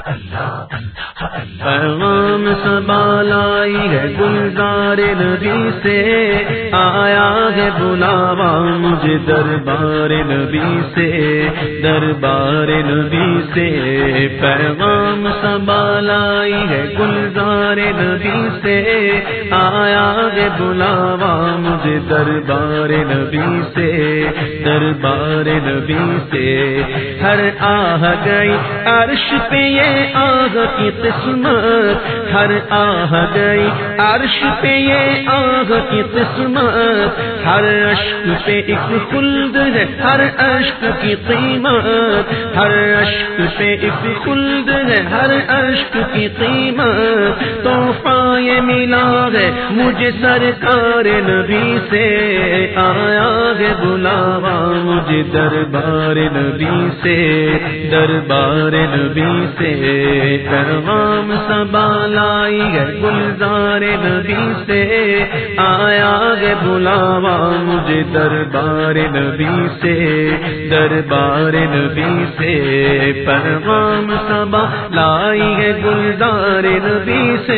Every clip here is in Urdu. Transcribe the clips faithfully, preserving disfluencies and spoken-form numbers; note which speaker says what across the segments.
Speaker 1: پیغام صبا لائی ہے گلزار نبی سے، آیا ہے بلاوا مجھے دربار نبی سے، دربار نبی سے۔ پیغام صبا لائی ہے گلزار نبی سے، آیا ہے بلاوا مجھے دربار نبی سے، دربار نبی سے۔ ہر آہ گئی عرش پہ یہ آہ کی قسمت، ہر آہ گئی عرش پہ یہ آہ کی قسمت، ہر اشک پہ ایک خلد ہے، ہر اشک کی قیمت، ہر اشک پہ ایک خلد ہے، ہر اشک کی قیمت۔ تحفہ یہ ملا ہے مجھے سرکار نبی سے، آیا ہے بلاوا مجھے دربار نبی سے، دربار نبی سے۔ پیغام صبا لائی ہے گلزار نبی سے، آیا ہے بلاوا مجھے دربار نبی سے، دربار نبی سے۔ پیغام صبا لائی ہے گلزار نبی سے،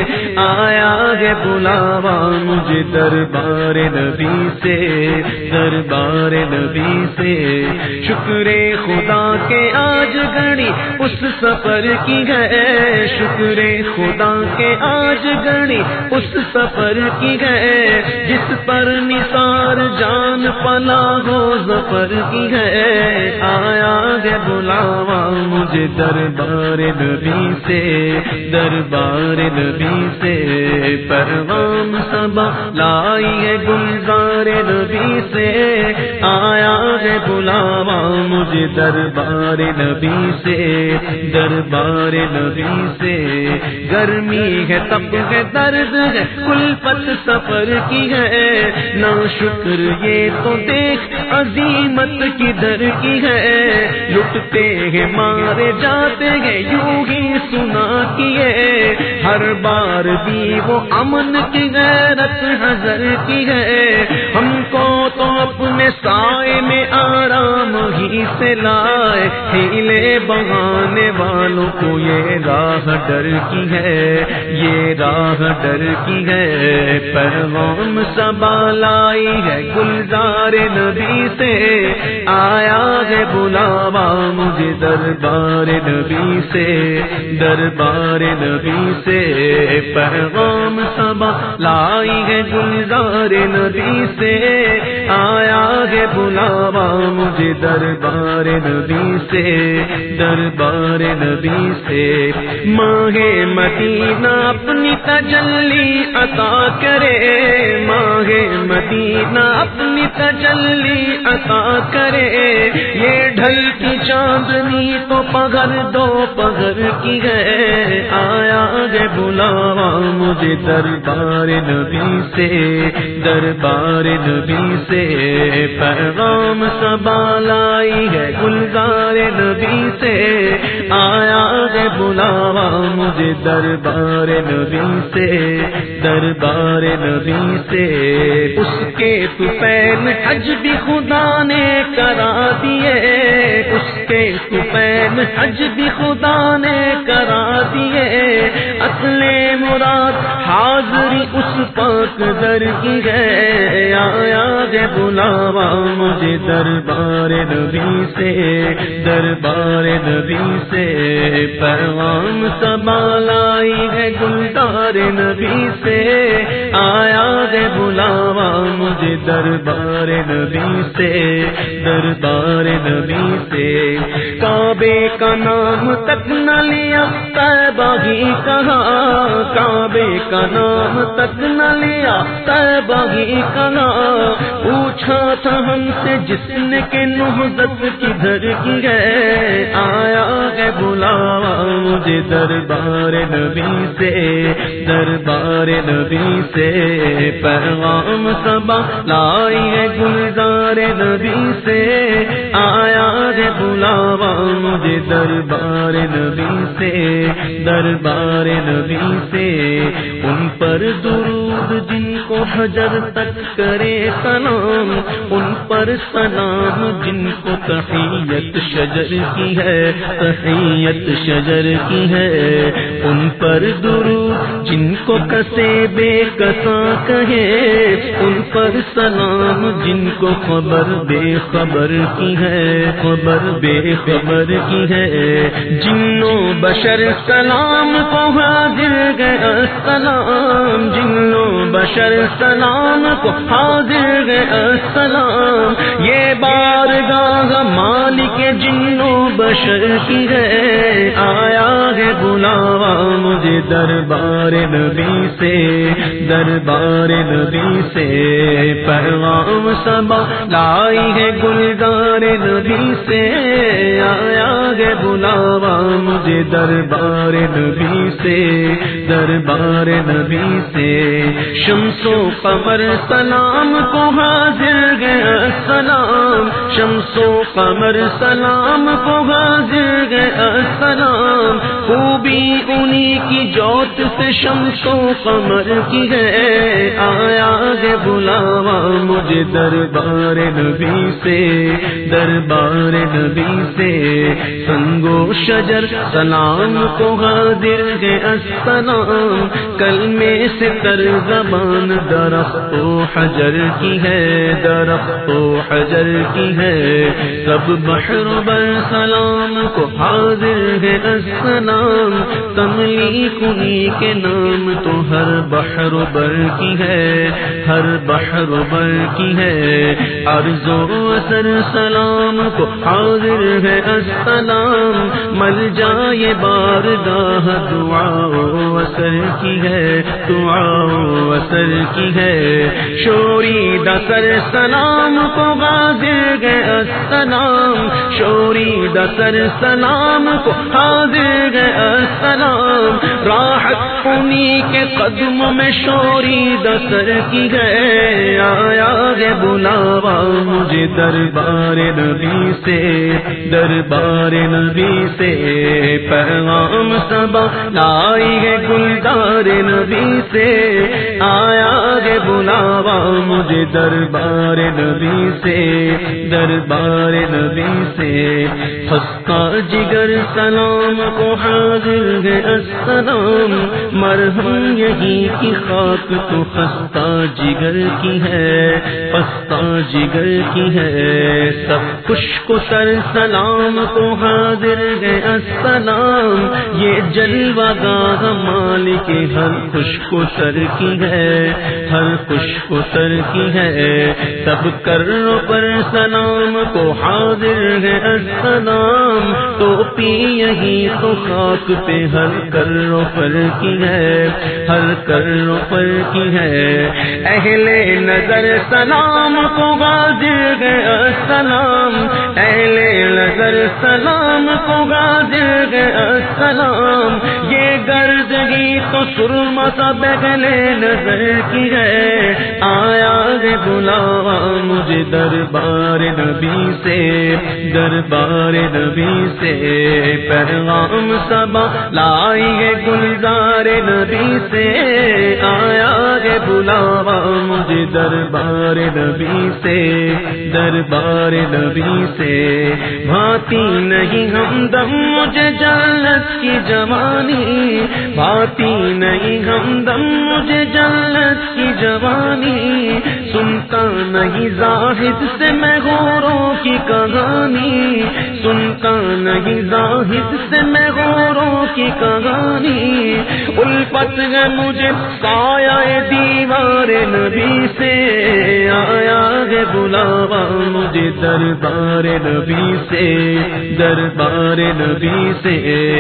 Speaker 1: آیا ہے بلاوا مجھے دربار نبی سے، دربار نبی سے۔ شکر خدا کے آج گھڑی اس سفر کی ہے، شکر خدا کے آج گھڑی اس سفر کی ہے، جس پر نثار جان پلا ہو ظفر کی ہے۔ آیا ہے بلاوا مجھے دربار نبی سے، دربار نبی سے۔ پیغام صبا لائی ہے گلزار نبی سے، آیا ہے بلاوا مجھے دربار نبی سے، دربار نبی سے۔ گرمی ہے تب ہے درد ہے کلفت سفر کی ہے، نا شکر یہ تو دیکھ عظیمت کی در کی ہے۔ لٹتے ہیں مارے جاتے ہیں یوں ہی سنا کیے، ہر بار بھی وہ امن کی غیرت حضر کی ہے۔ ہم کو تو اپنے سائے میں آرام ہی سے لائے، ہیلے بہانے والوں کو یہ راہ ڈر کی ہے، یہ راہ ڈر کی ہے۔ پیغام صبا لائی ہے گلزار نبی سے، آیا ہے بلاوا مجھے دربار نبی سے، دربار نبی سے۔ پیغام صبا لائی ہے گلزار نبی سے، آیا ہے بلاوا مجھے دربار نبی سے، دربار نبی سے۔ ماہ مدینہ اپنی تجلی عطا کرے، ماہ مدینہ اپنی تجلی عطا کرے۔ یہ ڈھلتی چاندنی تو پگھر دو پگھر کی ہے، آیا ہے بلاوا مجھے دربار نبی سے، دربار نبی سے۔ پیغام صبا لائی ہے گلزار نبی سے، آیا ہے بلاوا مجھے دربار نبی سے، دربار نبی سے۔ اس کے طفیل حج بھی خدا نے کرا دیے، اس کے طفیل حج بھی خدا نے کرا دیے۔ اصل مراد حاضری اس پاک در کی ہے، آیا ہے بلاوا مجھے دربار نبی سے، دربار نبی سے۔ پیغام صبا لائی ہے گلزار نبی سے، آیا ہے بلاوا مجھے دربار نبی سے، دربار نبی سے۔ کعبے کا نام تک نہ لیا طیبہ ہی کہا، کعبے کا نام تک نہ لیا طیبہ ہی کہا۔ پوچھا تھا ہم سے جس نے کہ نہضت کدھر کی ہے، آیا ہے بلاوا مجھے دربار نبی سے، دربار نبی سے۔ پیغام صبا لائی ہے گلزار نبی سے، آیا ہے بلاوا مجھے دربار نبی سے، دربار نبی سے۔ ان پر درود جن کو حجر تک کرے سلام، ان پر سلام جن کو تحیت شجر کی ہے، تحیت شجر کی کی ہے، ان پر درود جن کو کسے بے کسا کہے، ان پر سلام جن کو خبر بے خبر کی ہے، خبر بے خبر کی ہے، جنوں بشر سلام کو حاضر گئے السلام، جنوں بشر سلام کو حاضر گئے السلام، یہ بارگاہ مالک جنوں بشر کی ہے، آیا ہے بلاوا مجھے دربار نبی سے، دربار نبی سے، پیغام صبا لائی ہے گلزار نبی سے، آیا ہے بلاوا مجھے دربار نبی سے، دربار نبی سے، شمس و قمر سلام کو حاضر گئے السلام، شمس و قمر سلام کو حاضر گئے السلام، خوبی انہی کی جوت سے شمس و قمر کی ہے، آیا ہے بلاوا مجھے دربار نبی سے، دربار نبی سے، سنگ و شجر سلام کو حاضر ہے السلام، کلمے سے تر زبان درخت و حجر کی ہے، درخت و حجر کی ہے، سب بحر بر سلام کو حاضر ہے السلام، تملیک انہی کے نام تو ہر بحر بر کی ہے، ہر بحر بر کی ہے، عرض و اثر سلام کو حاضر ہے السلام، مل جائے بارگاہ دعا و اثر کی ہے، دعا و اثر کی ہے، شوری دسر سلام کو حاضر گئے السلام، شوری دسر سلام کو حاضر گئے السلام، راحت انہی کے قدموں میں شوری دسر کی ہے، آیا ہے بلاوا مجھے دربار نبی سے، دربار نبی سے، پیغام صبا لائی ہے گلزار نبی سے، آیا ہے بلاوا مجھے دربار نبی سے، دربار نبی سے، خستہ جگر سلام کو حاضر ہے السلام، مرہم یہی کی خاک تو خستہ جگر کی ہے، خستہ جگر کی ہے، سب خشک و تر سلام کو حاضر ہے السلام، یہ جلوہ گاہ مالک ہر خشک و تر کی ہے، ہر خشک و تر کی ہے، سب کروں پر سلام کو حاضر ہے السلام، تو پی یہی تو خاک پہ ہر کروں پر کی ہے، ہر کروں پر کی ہے، اہل نظر سلام کو حاضر ہے السلام، اہل نظر سلام کو حاضر ہے السلام، یہ گردگی تو سرما سا بغلے نظر کی ہے، آیا ہے بلاوا مجھے دربار نبی سے، دربار نبی سے، پیغام صبا لائی ہے گلزار نبی سے، آیا ہے بلاوا مجھے دربار نبی سے، دربار نبی سے، بھاتی نہیں ہمدم مجھے جنت کی جوانی، بھاتی نہیں ہمدم مجھے جنت کی جوانی، سنتا نہیں زاہد سے میں غوروں کی کہانی، سنتا نہیں زاہد سے میں غوروں کی کہانی، الفت ہے مجھے سایہ دیوار نبی سے، آیا ہے بلاوا مجھے دربار نبی سے، دربار نبی سے،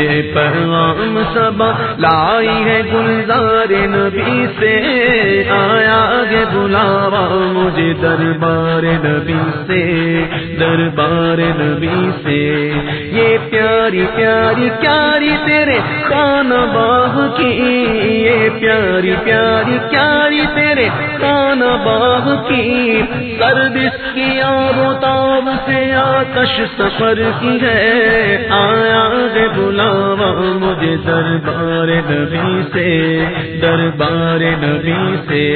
Speaker 1: پیغام صبا لائی ہے گلزار نبی سے، آیا ہے بلاوا مجھے دربار نبی سے، دربار نبی سے، یہ پیاری پیاری پیاری تیرے خانہ باغ کی، یہ پیاری پیاری پیاری تیرے خانہ باغ کی، سرد اس کی آب و تاب سے آتش سفر کی ہے، آیا ہے بلاوا مجھے دربار نبی سے، دربار نبی سے۔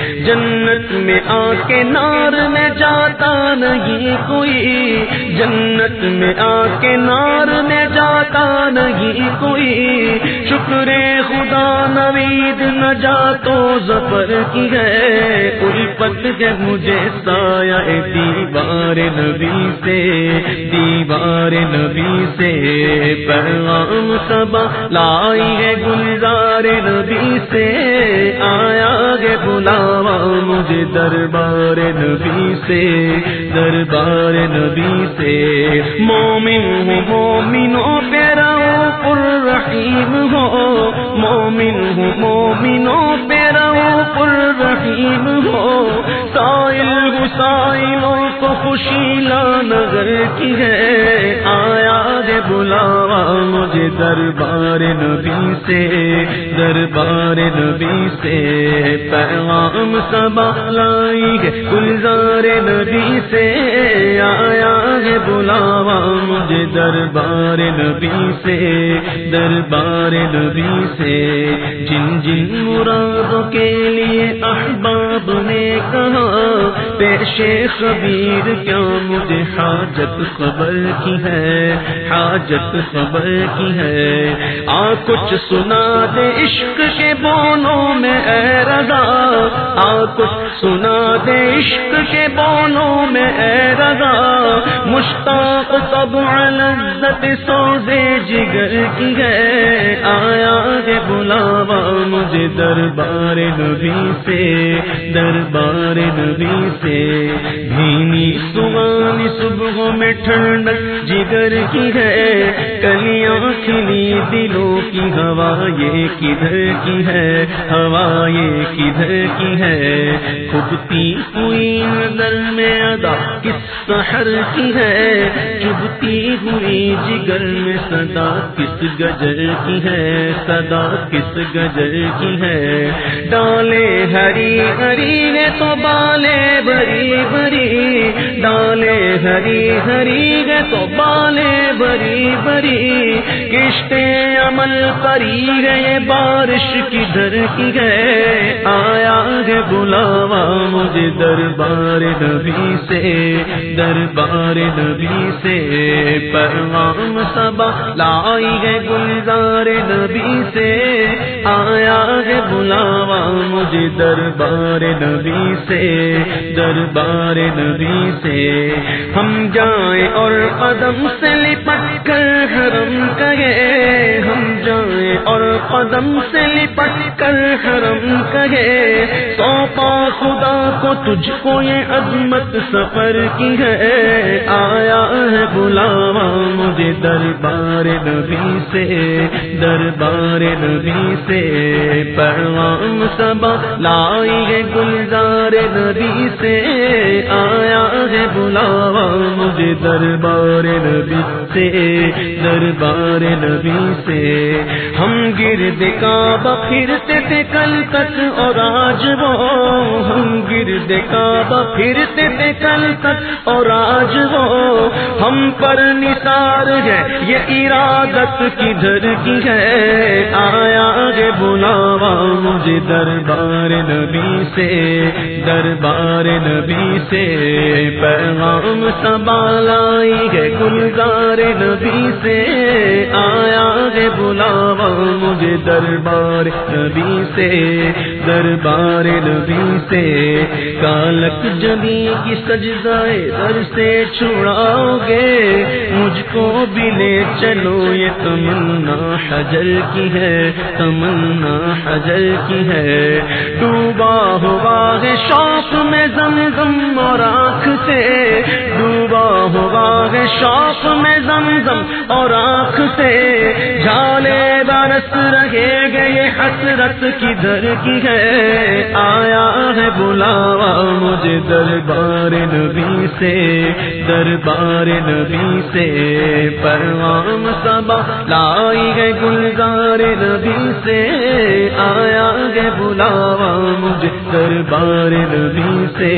Speaker 1: جنت میں آ کے نار میں جاتا نہیں کوئی، جنت میں آ کے نار میں جاتا نہیں کوئی، شکر خدا نوید نجات و ظفر کی ہے، الفت ہے مجھے سایہ دیوار نبی سے، دیوار نبی سے۔ پیغام صبا لائی ہے گلزار نبی سے، آیا ہے بلاوا مجھے دربار نبی سے، دربار نبی سے۔ مومن ہوں مومنوں پہ رؤوف الرحیم ہو، مومن ہوں مومنوں پہ رؤوف الرحیم ہو، سائل ہوں سائلوں کو خوشی لا نظر کی ہے، آیا ہے بلاوا مجھے دربار نبی سے، دربار نبی سے۔ پیغام صبا لائی ہے گلزار نبی سے، آیا ہے بلاوا مجھے دربار نبی سے، دربار نبی سے۔ جن جن مرادوں کے لیے احباب نے کہا پیش خبیر کیا مجھے حاجت خبر کی ہے، حاجت خبر کی ہے۔ آ کچھ سنا دے عشق کے بونوں میں اے رضا، آ کچھ سنا دے عشق کے بونوں میں اے رضا، مشتاق طبع لذت سوزے جگر کی ہے، آیا ہے بلاوا مجھے دربار نبی سے، دربار نبی سے۔ بھینی سوانی صبح میں ٹھنڈک جگر کی ہے، کلیاں کھلی دلوں کی ہوا یہ کدھر کی ہے، ہوا یہ کدھر کی ہے۔ کھبتی ہوئی نظر میں ادا کس سحر کی ہے، چبھتی ہوئی جگر میں صدا کس گجر کی ہے، صدا کس گجر کی ہے۔ ڈالے ہری ہری ہے تو بالے بری بری، ڈالے ہری ہری ہے تو بالے بری بری، کشتے عمل پری ہے یہ بارش کدھر کی ہے، آیا ہے بلاوا مجھے دربار نبی سے، دربار نبی سے۔ پیغام صبا لائی ہے گلزار نبی سے، آیا ہے بلاوا مجھے دربار نبی سے، دربار نبی سے۔ ہم جائیں اور قدم سے لپٹ کر حرم کہے، ہم جائیں اور قدم سے لپٹ کر حرم کہے، سونپا خدا کو تجھ کو یہ عظمت سفر کی ہے، آیا ہے بلاوا مجھے دربار نبی سے، دربار نبی سے۔ پیغام صبا لائی ہے گلزار نبی سے، آیا ہے بلاوا مجھے دربار نبی سے، دربار نبی سے۔ ہم گرد کعبہ پھرتے تھے کل تک اور آج وہ، ہم گرد کعبہ پھرتے تھے کل تک اور آج وہ، ہم پر نثار ہے یہ ارادت کدھر کی ہے، آیا ہے بلاوا مجھے دربار نبی سے، دربار نبی سے۔ پیغام صبا لائی ہے گلزار نبی سے، آیا ہے بلاوا مجھے دربار نبی سے، دربار نبی سے۔ کالک جبی کی سجدائے در سے چھڑاؤ گے، مجھ کو بھی لے چلو یہ تمنا حجر کی ہے، تمنا حجر کی ہے۔ ڈوبا ہوا ہے شوق میں زمزم اور آنکھ سے، ڈوبا ہوا ہے شوق میں زمزم اور آنکھ سے، جھالے برس رہے گے یہ حسرت کدھر کی ہے، آیا ہے بلاوا مجھے دربار نبی سے، دربار نبی سے۔ پیغام صبا لائی ہے گلزار نبی سے، آیا ہے بلاوا مجھے دربار نبی سے،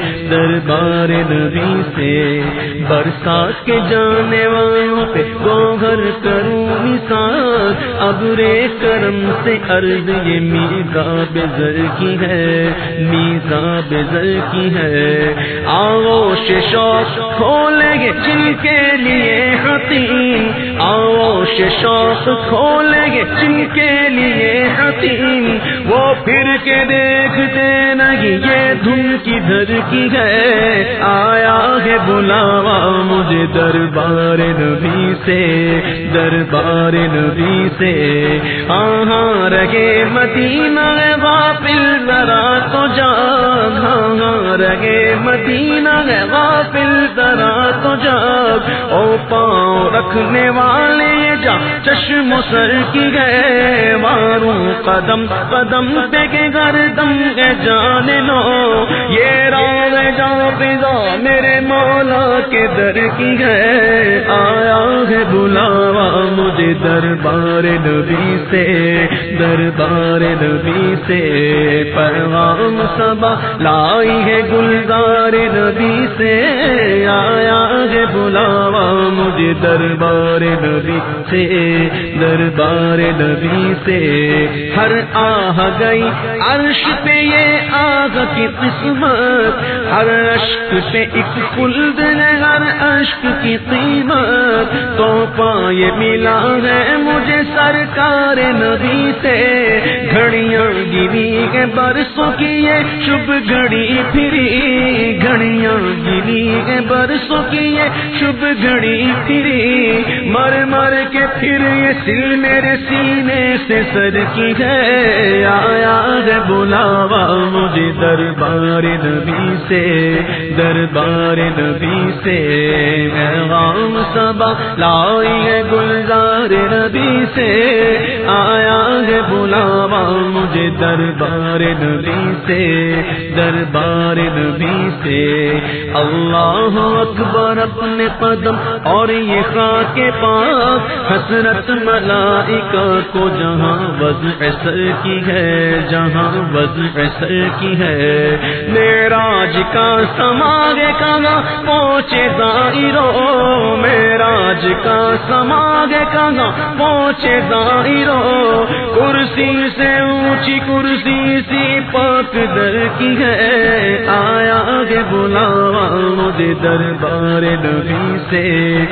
Speaker 1: دربار نبی سے۔ برسات کے جانے والوں پہ گوہر کروں نثار، ابرے کرم سے عرض یہ میزاب زر کی ہے، میزاب زر کی ہے۔ آغوش شوق کھولیں گے جن کے لیے حتیم، آغوش شوق کھولیں گے جن کے لیے حتیم، وہ پھر کے دیکھتے نہیں یہ دھن کدھر کی ہے۔ آیا ہے بلاوا مجھے دربار نبی سے، دربار نبی سے۔ ہاں رہے مدینہ غافل ذرا تو جاگ، ہاں رہے مدینہ غافل ذرا تو جاگ، او پاؤں رکھنے والے جا چشم و سر کی گئے، ماروں قدم قدم پہ کے گردم کے جان لو، یہ راہ جا فضا میرے مولا کے در کی ہے۔ آیا ہے بلاوا مجھے دربار نبی سے، دربار نبی سے۔ پیغام صبا لائی ہے گلزار نبی سے، آیا ہے بلاوا مجھے دربار نبی سے، دربار نبی سے۔ ہر آہ گئی عرش پہ یہ آگ کی قسمت، ہر اشک پہ ایک خلد ہے، ہر اشک کی قیمت، تو پائے ملا ہے مجھے سرکار نبی سے۔ گھڑیاں گری ہے برسوں کی یہ شب گھڑی پھری، گھڑیاں گری ہے برسوں کی یہ شب گھڑی پھری، مر مر کے پھر یہ سل میرے سینے سے سر کی ہے۔ آیا ہے بلاوا مجھے دربار نبی سے، دربار نبی سے۔ پیغام صبا لائی ہے گلزار نبی سے، آیا ہے بلاوا مجھے دربار نبی سے، دربار نبی سے۔ اللہ اکبر اپنے قدم اور یہ خاک پاک، حسرت ملائکہ کو جہاں وضع سر کی ہے، جہاں وضع سر کی ہے۔ معراج کا سماگے کہاں پہنچے زائرو، معراج کا سماگے کہاں پہنچے زائرو، کرسی سے اونچی کرسی سی پاک در کی ہے۔ آیا ہے بلاوا مجھے دربار نبی سے،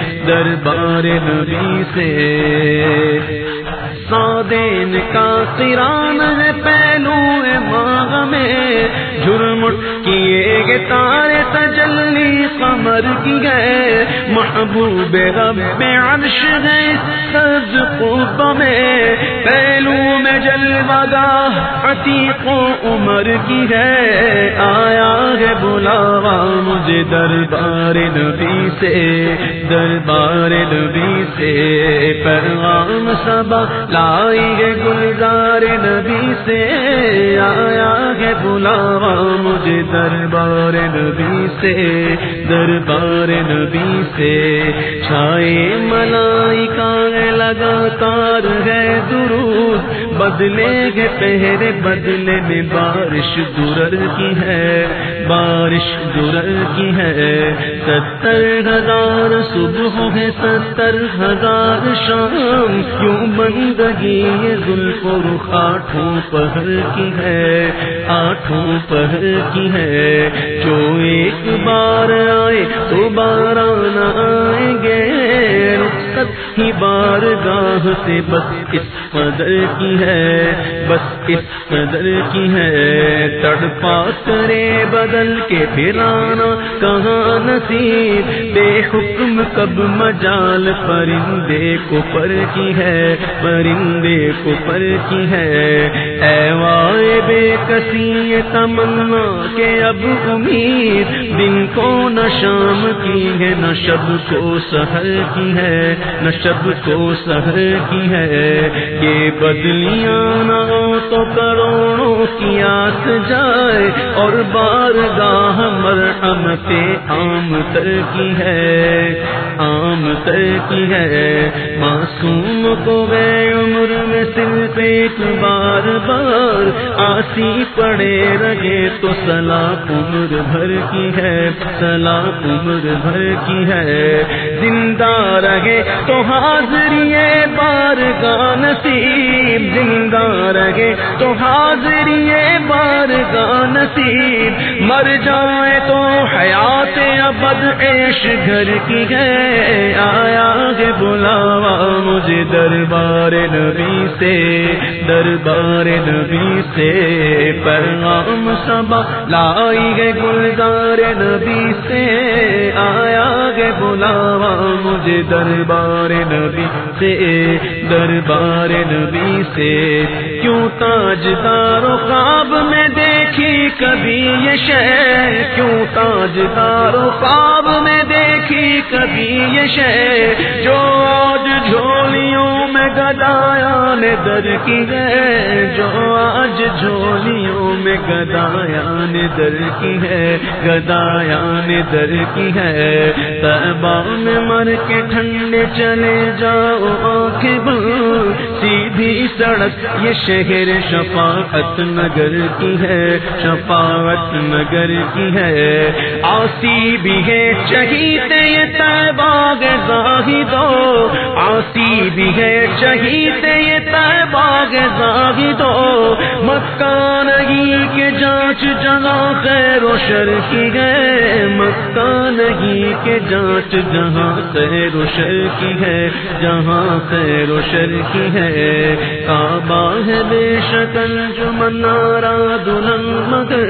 Speaker 1: دربار نبی سے۔ سادین کا قران ہے پہلو ماغ میں، جھرمٹ کیے گے تارے تجلی قمر کی ہے، محبوب رب عرش ہے سبز قطب میں، پہلو میں جلوہ گاہ عتیق و عمر کی ہے۔ آیا ہے بلاوا مجھے دربار نبی سے، دربار نبی سے۔ پیغام صبا لائی ہے گلزار نبی سے، آیا ہے بلاوا مجھے دربار نبی سے، دربار نبی سے۔ چھائے ملائکہ لگاتار ہے درود، بدلے گے پہرے بدلے میں بارش درر کی ہے، بارش درر کی ہے۔ ستر ہزار صبح ہے ستر ہزار شام، کیوں بندگی یہ زلف و رخ آٹھوں پہر کی ہے، آٹھوں پہر کی ہے۔ جو ایک بار آئے تو بارہ نہ آئیں گے، رخصت ہی بارگاہ سے بس اس قدر کی ہے، بس اس قدر کی ہے۔ تڑپا کرے بدل کے پھرانا کہاں نصیب، بے حکم کب مجال پرندے کو پر کی ہے، پرندے کو پر کی ہے۔ اے وائے بے کسی یہ تمنا کہ اب امید، دن کو نہ شام کی ہے نہ شب کو سحر کی ہے، نہ شب کو سحر کی ہے۔ یہ بدلیاں نہ ہو تو کروڑوں کی آس جائے، اور بارگاہ مرحمت عام تر کی ہے، عام تر کی ہے۔ معصوم کو گئے عمر میں صرف ایک بار بار، آسی پڑے رہے تو سلاپ عمر بھر کی ہے، سلاپ عمر بھر کی ہے۔ زندہ رہے تو حاضری بارگاہ رہے تو حاضری بارگاہ نصیب، مر جائے تو حیات ابد عیش گھر کی ہے، آیا ہے بلاوا مجھے دربار نبی سے، دربار نبی سے پیغام صبا لائی ہے گلزار نبی سے، آیا ہے بلاوا مجھے دربار نبی سے، دربار نبی سے۔ کیوں تاجدار و خواب میں دیکھی کبھی یہ شے، کیوں تاجدار و خواب میں دیکھی کبھی یہ شے، جو آج جھولیوں میں گدایاں نے در کی ہے، جو آج جھولیوں میں گدایاں نے در کی ہے، گدایاں نے در کی ہے۔ طیبہ میں مر کے ٹھنڈے چلے جاؤ آنکھیں بند، سیدھی سڑک یہ شہر شفاعت نگر کی ہے، شفاعت نگر کی ہے۔ آسی بھی ہے شہید یہ طیبہ کے زاہدو، آسی بھی ہے شہید یہ طیبہ کے زاہدو، مکہ نہیں کہ جانچ جہاں خیر و شر کی ہے، مکہ نہیں کہ جانچ جہاں خیر و شر کی ہے، جہاں خیر و شر کی ہے۔ کعبہ ہے بے شکل جو منارہ دلہن مگر،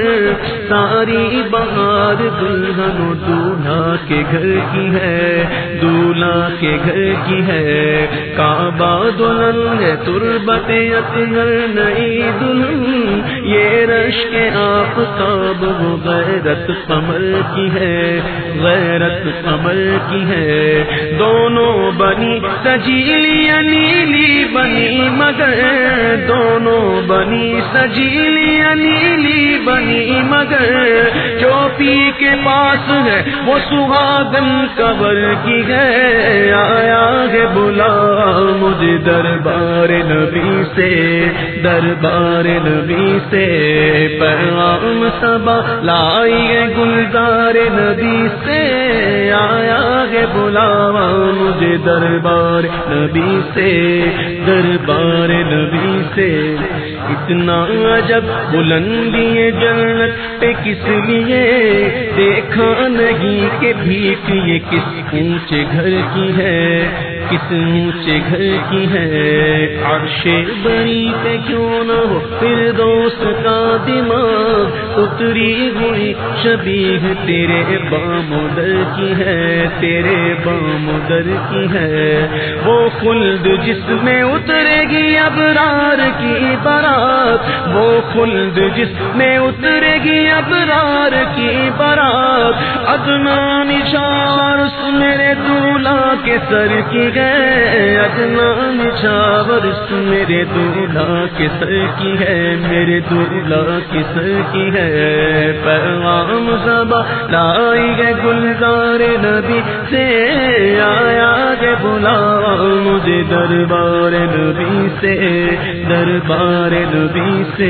Speaker 1: ساری بہار دلہن و دولہا کے گھر کی ہے، دولہا کے گھر کی ہے۔ کعبہ دلہن ہے تربت اطہر نئی دلہن، یہ رشک آفتاب وہ غیرت قمر کی ہے، غیرت قمر کی ہے۔ دونوں بنی سجیلی نیلی بنی مگر، دونوں بنی سجیلی نیلی بنی مگر، چوپی کے پاس ہے وہ سہاگن قبر کی ہے، آیا ہے بلا مجھے دربار نبی سے، دربار نبی سے پیغام صبا لائی ہے گلزار نبی سے، آیا ہے بلاوا مجھے دربار نبی سے، دربار نبی سے۔ اتنا عجب بلندی جنت پہ کس لیے، دیکھا نہیں کہ بھیک یہ کس اونچے گھر کی ہے، کس اونچے گھر کی ہے۔ عرش بری پہ کیوں نہ ہو فردوس کا دماغ، اتری ہوئی شبیہ تیرے بام و در کی ہے، تیرے بام و در کی ہے۔ وہ خلد جس میں اترے گی ابرار کی بارات، وہ خلد جس میں اترے گی ابرار کی بارات، ادنا نچھاور اس میرے دولہا کے سر کی ہے، ادنا نچھاور اس میرے دولہا کے سر کی ہے، میرے دولہا کے سر کی ہے۔ پیغام صبا لائی ہے گلزار نبی سے، آیا ہے بلاوا مجھے دربار نبی سے، دربار نبی سے۔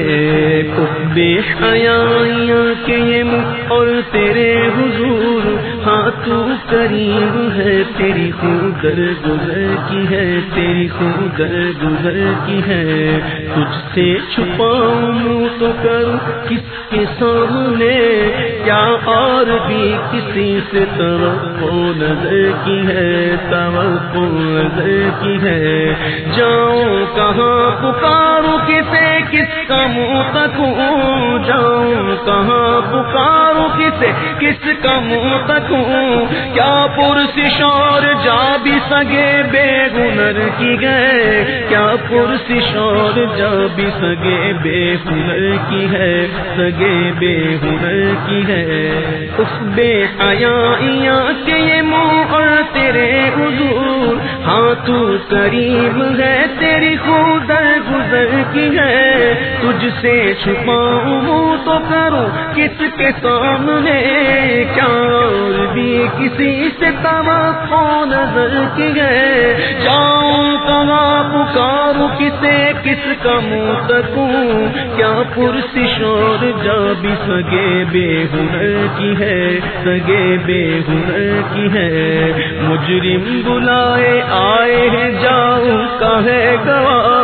Speaker 1: بے حیائیاں کے یہ منہ اور تیرے حضور، ہاں تو کریم ہے تیری خود در گزر کی ہے، تیری خود در گزر کی ہے۔ تجھ سے چھپاؤں منہ تو کروں کس کے سامنے، کیا اور بھی کسی سے توقع نظر کی ہے، توقع نظر کی ہے۔ جاؤں کہاں پکاروں کسے کس کا منہ تکوں، جاؤں کہاں پکاروں کسے کس کا منہ تکوں، کیا پرسش اور جا بھی سگے بے ہنر کی گئے، کیا پرسش اور جا بھی سگے بے ہنر کی ہے، سگے بے ہنر کی ہے۔ اس بے حیائیاں کے یہ منہ اور تیرے حضور، ہاں تو کریم ہے تیری خود در گزر کی ہے۔ تجھ سے چھپاؤں منہ تو کروں کس کے سامنے، کیا اور بھی کسی سے توقع نظر کی ہے۔ جاؤں کہاں پکاروں کسے کس کا منہ تکوں، کیا پرسش اور جا بھی سگے بے ہنر کی ہے، سگے بے ہنر کی ہے۔ مجرم بلائے آئے ہیں جاؤں کا ہے گواہ،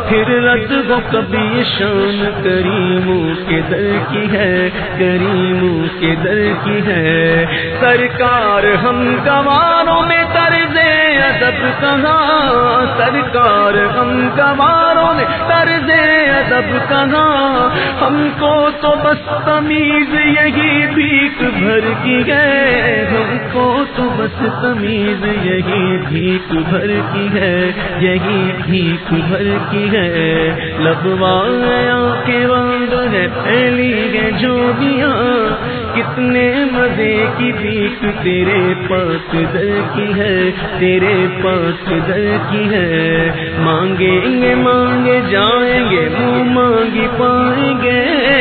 Speaker 1: پھر رد ہو کبھی شان کریموں کے در کی ہے، کریموں کے در کی ہے۔ سرکار ہم گواروں میں طرز ادب کہاں، سرکار ہم گواروں میں طرز ادب کہاں، ہم کو تو بس تمیز یہی بھیک بھر کی ہے، ہم کو تو بس تمیز یہی بھیک بھر کی ہے، یہی بھیک بھر کی ہے۔ لبوایا کے وانگ ہے پھیلی ہے جوگیاں، کتنے مزے کی بھیک تیرے پاک در کی ہے، تیرے پاک در کی ہے۔ مانگیں گے مانگے جائیں گے منہ مانگی پائیں گے،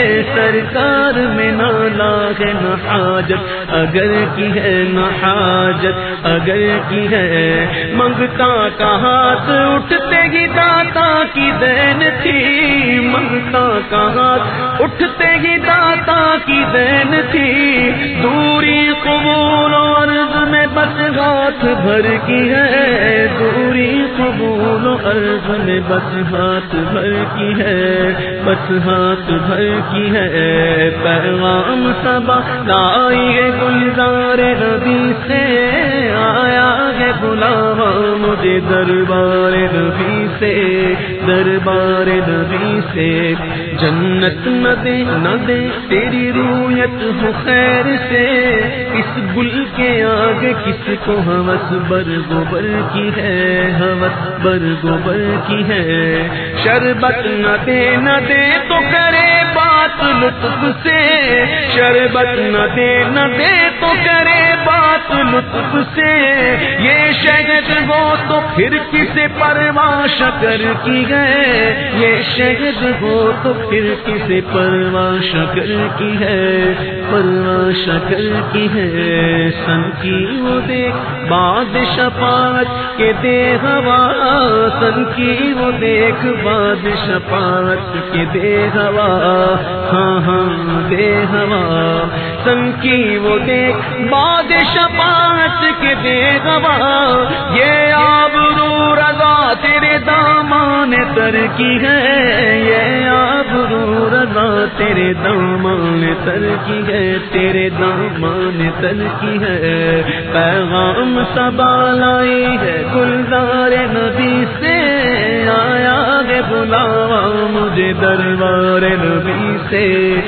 Speaker 1: سرکار میں نہ لاغ نہ حاجت اگر کی ہے، نہ حاجت اگر کی ہے۔ منگتا کا ہاتھ اٹھتے ہی داتا کی دین تھی، منگتا کا ہاتھ اٹھتے ہی داتا کی دین تھی، دوری قبول و عرض میں بس ہاتھ بھر کی ہے، دوری قبول و عرض میں بس ہاتھ بھر کی ہے، بس ہاتھ بھر کی ہے۔ پیغام صبا لائی ہے گلزار نبی سے، آیا ہے بلاوا مجھے دربار نبی سے، دربار نبی سے۔ جنت نہ دے نہ دے تیری رویت ہو خیر سے، اس گل کے آگے کس کو ہوس بر گوبر کی ہے، ہوس بر گوبر کی ہے۔ شربت نہ دے نہ دے تو کرے بات لطف سے، شربت نہ دے نہ دے تو کرے بات لطف سے، یہ شہد ہو تو پھر کسے پرواہ شکر کی ہے، یہ شہد ہو تو پھر کسے پرواہ شکر کی ہے، پرواہ شکر کی ہے۔ سن کی وہ دیکھ باد شفاعت کے دے ہوا، سن کی وہ دیکھ باد شفاعت کے دے ہوا، ہاں ہاں دے ہوا۔ سن کی وہ دیکھ باد شفاعت کے دے ہوا، یہ آبرو رضا تیرے دامان تر کی ہے، یہ آبرو رضا تیرے دامان تر کی ہے، تیرے دامان تر کی ہے۔ پیغام صبا لائی ہے گلزار نبی سے، آیا ہے بلاوا مجھے دربار نبی سے،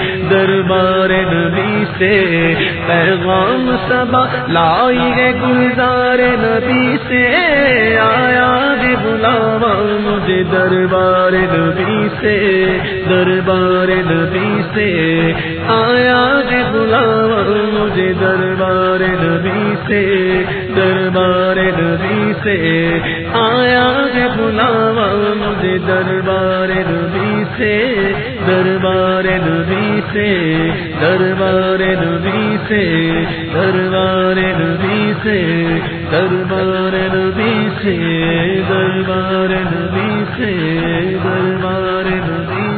Speaker 1: دربار نبی سے۔ پیغام صبا لائی ہے گلزار نبی سے، آیا ہے بلاوا مجھے دربار نبی سے، دربار نبی سے۔ آیا ہے بلاوا مجھے دربار نبی سے، دربار نبی سے۔ آیا ہے بلاوا مجھے دربار نبی سے، دربار نبی سے، دربار نبی سے، دربار نبی سے، دربار نبی سے، دربار نبی سے، دربار نبی